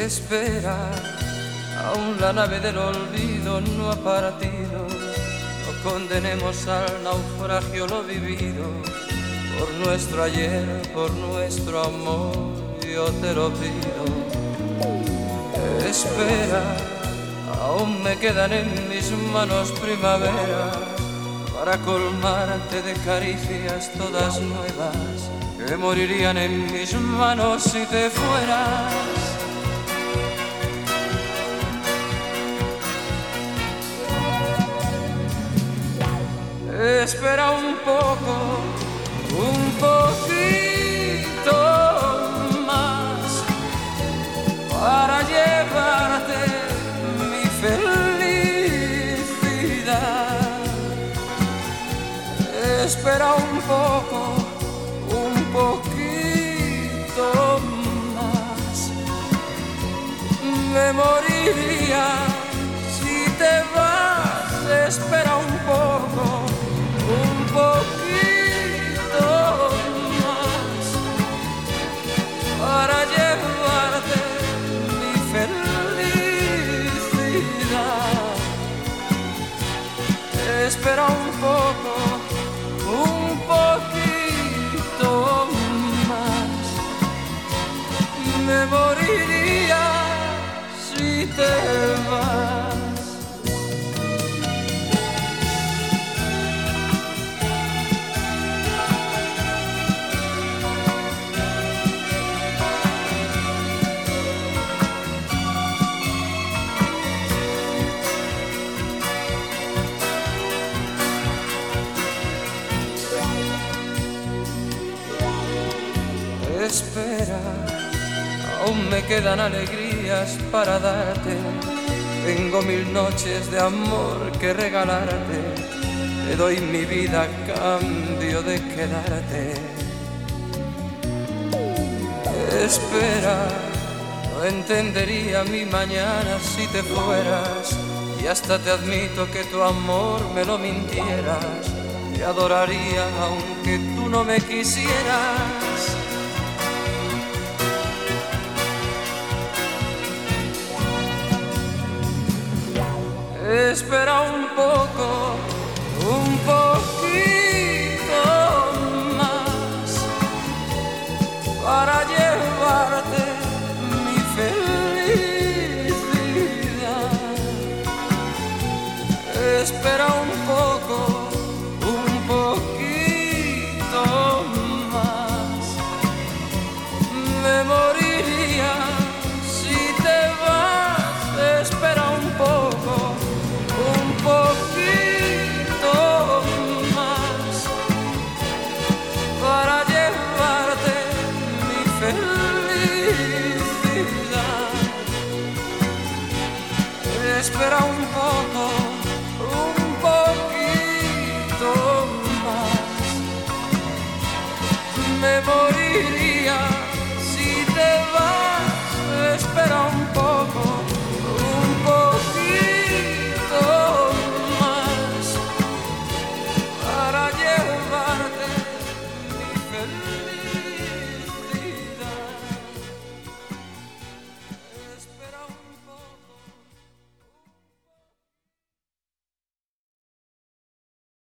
Espera, aún la nave del olvido no ha partido. No condenemos al naufragio lo vivido. Por nuestro ayer, por nuestro amor, yo te lo pido. Espera, aún me quedan en mis manos primavera para colmarte de caricias todas nuevas que morirían en mis manos si te fueras. Espera un poco, un poquito más para llevarte mi felicidad. Espera un poco, un poquito más. Me moriría si te vas. Espera un poco, un poquito más para llevarte mi felicidad. Espera un poco, un poquito más. Me moriría si te vas. Espera, aún me quedan alegrías para darte. Tengo 1000 noches de amor que regalarte. Te doy mi vida a cambio de quedarte. Espera, no entendería mi mañana si te fueras. Y hasta te admito que tu amor me lo mintieras. Te adoraría aunque tú no me quisieras. Espera un poco, un poquito más para llevarte mi felicidad. Espera un poco,